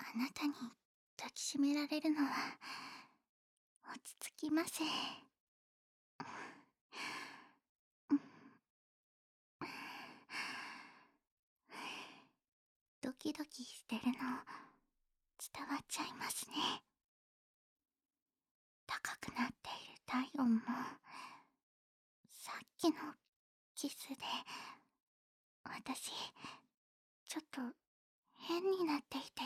あなたに抱きしめられるのは落ち着きます。ドキドキしてるの伝わっちゃいますね。高くなっている体温もさっきのキスで私ちょっと変になっていて、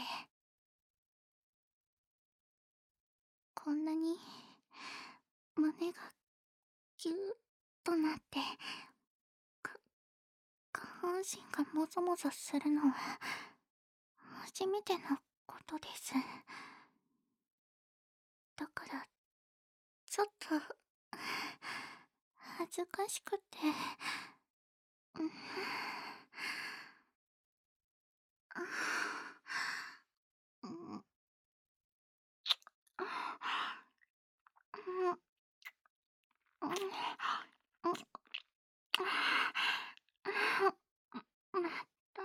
こんなに胸がギューッとなってか下半身がもぞもぞするのは初めてのことです。だからちょっと恥ずかしくて、うん、うん、うん、また、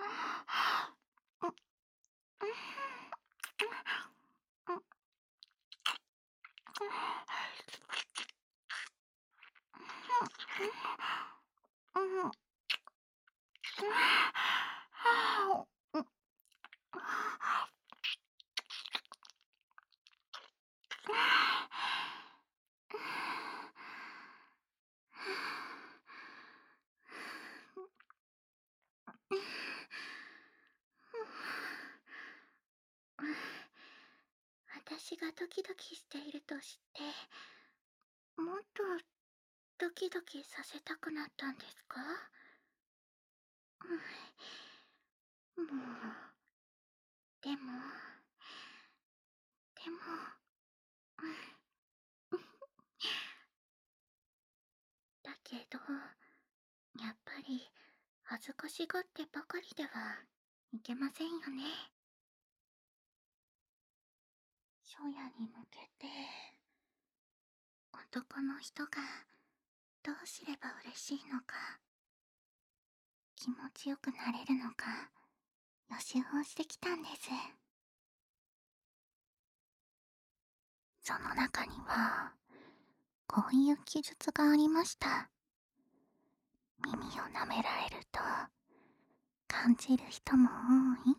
私がドキドキしていると知って、もっとドキドキさせたくなったんですか？もう、でも、でも、だけど、やっぱり恥ずかしがってばかりではいけませんよね。初夜に向けて、男の人がどうすれば嬉しいのか、気持ちよくなれるのか、予習をしてきたんです。その中には、こういう記述がありました。耳を舐められると感じる人も多いって。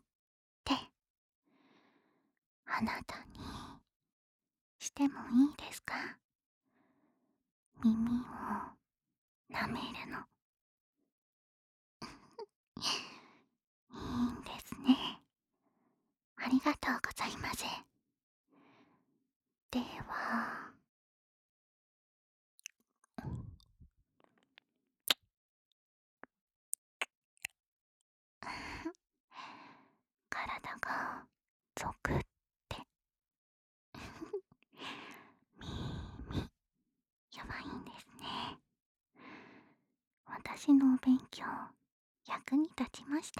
あなたにしてもいいですか？耳を舐めるの。いいんですね。ありがとうございます。では、体がゾクって耳やばいんですね。私のお勉強役に立ちました。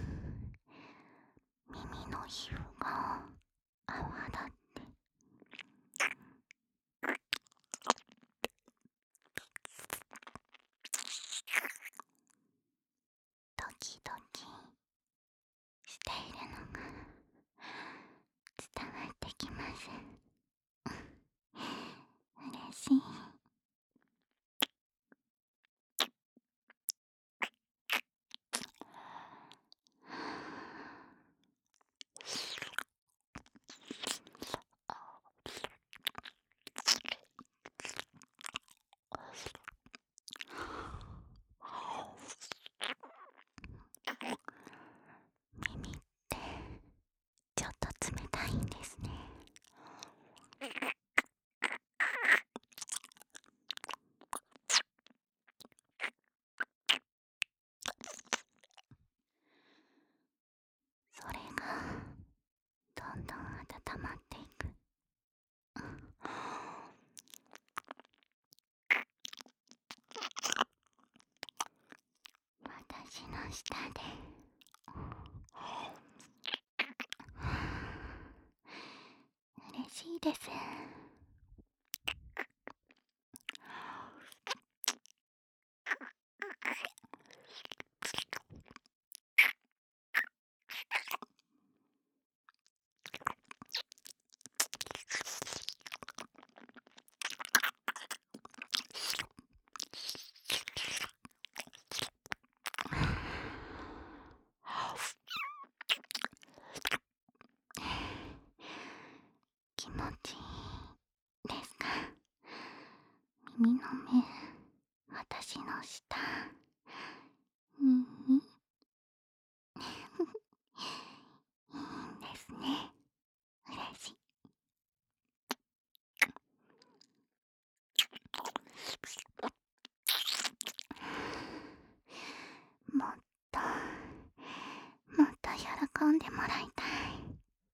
耳の皮膚が泡立って下で嬉しいです。気持ちいいですか？耳の上、私の下。いいいいんですね。嬉しい。もっと、もっと喜んでもらいたい。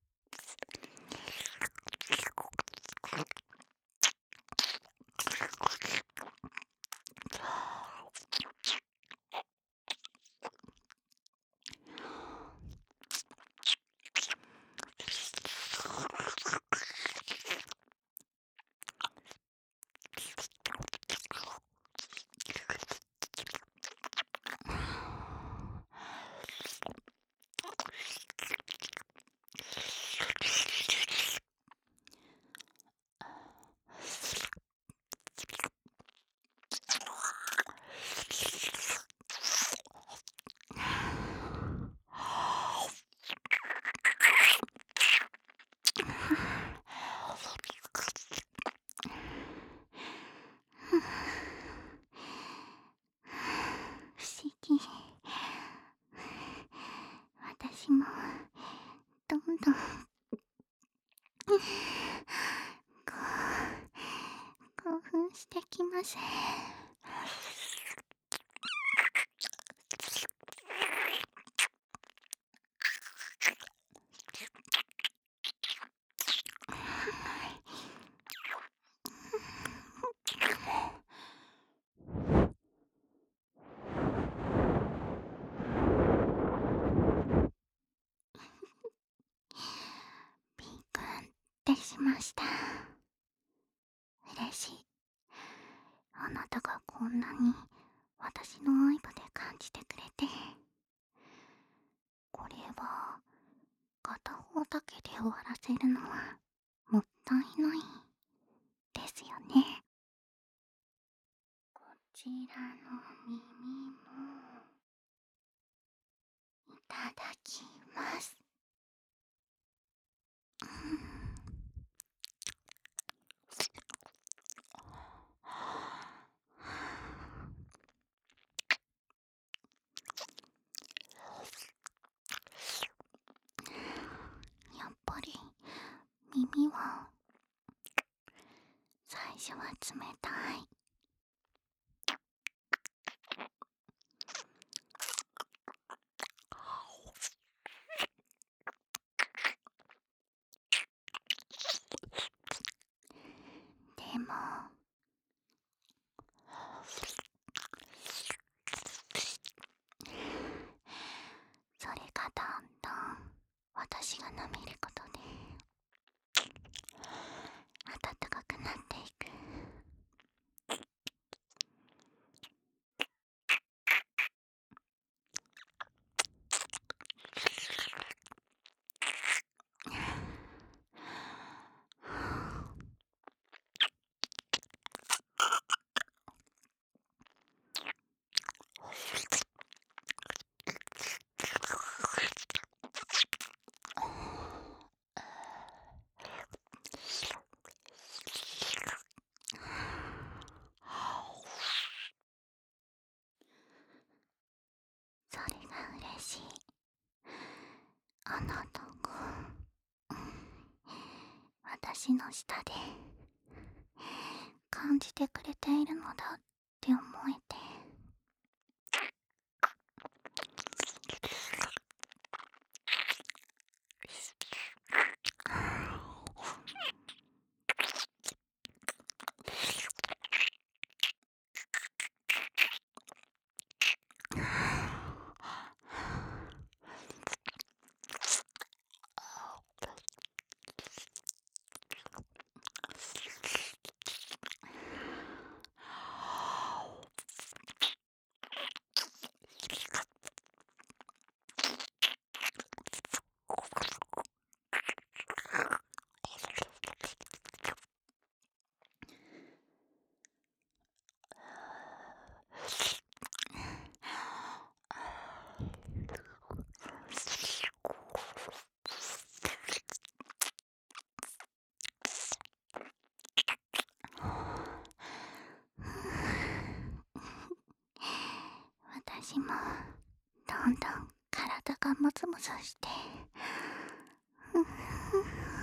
不思議。私もどんどん興奮してきます。びっくりしました。嬉しい。あなたがこんなに私の愛まで感じてくれて。これは片方だけで終わらせるのはもったいないですよね。こちらの耳もいただきます。やっぱり耳は最初は冷たい。でもそれがだんだん私が舐めることで暖かくなっていく。それが嬉しい。あなたが私の下で感じてくれているのだって思えて。 私もどんどん体がムズムズして。ふんふん。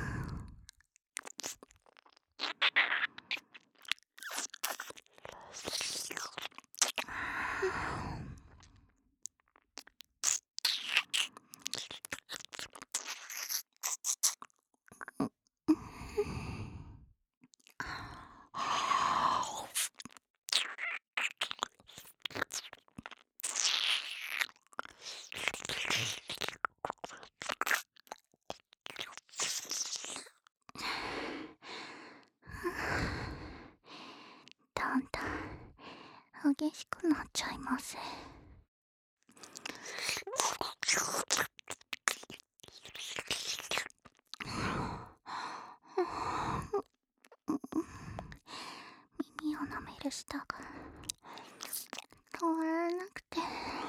だんだん激しくなっちゃいます。耳を舐める舌が止まらなくて。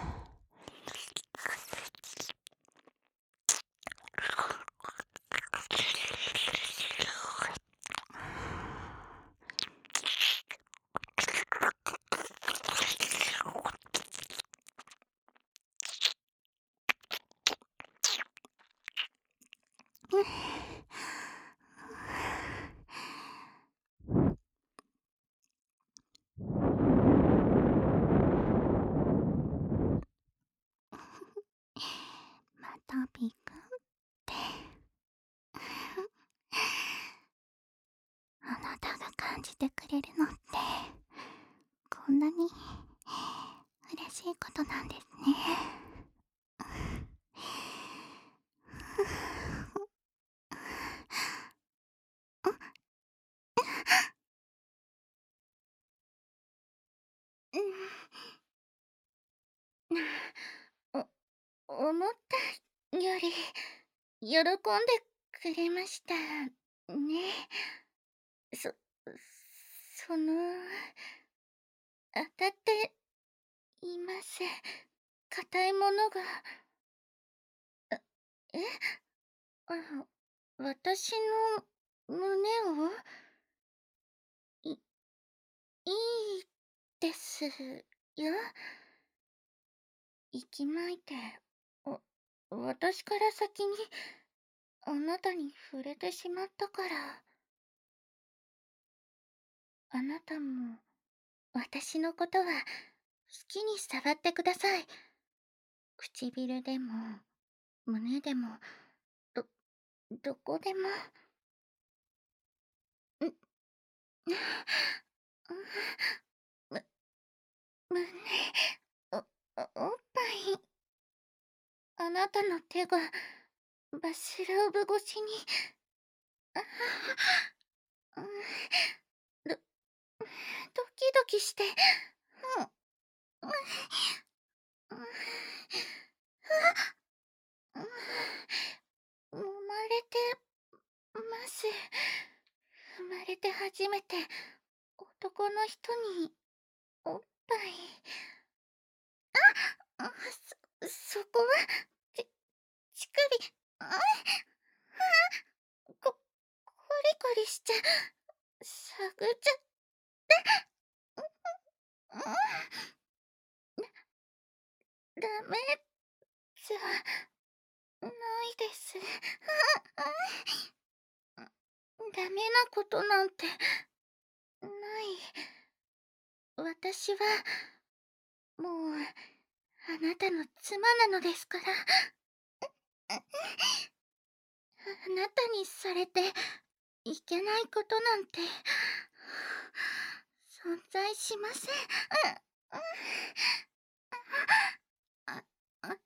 またビクって。あなたが感じてくれるのってこんなに嬉しいことなんですね。思ったより喜んでくれましたね。そ、その、当たっています。硬いものが。えあ、私の胸をい、いいですよ。息巻いて、私から先にあなたに触れてしまったから。あなたも私のことは好きに触ってください。唇でも胸でもどどこでも。んむ胸おおっぱい。あなたの手がバスローブ越しに。あうんドドキドキして。うんうんうん生まれてます。生まれて初めて男の人におっぱい。あ、そこは、ち、乳首、こリコリしちゃ、しゃぐっちゃ、うん、ダメじゃないです。ダメなことなんてない。私は、もう、あなたの妻なのですから。あなたにされていけないことなんて存在しません。あ、あ、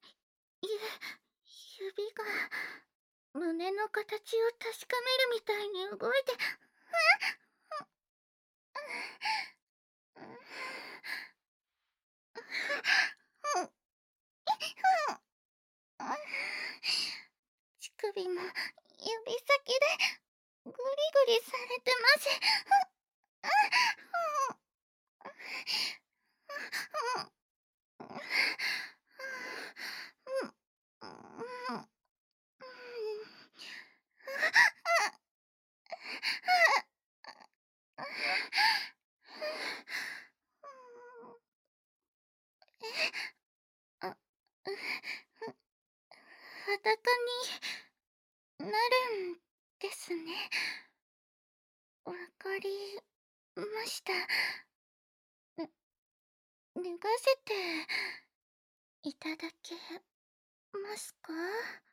指が胸の形を確かめるみたいに動いて。乳首も指先でグリグリされてます。 になるんですね。わかりました。脱がせていただけますか？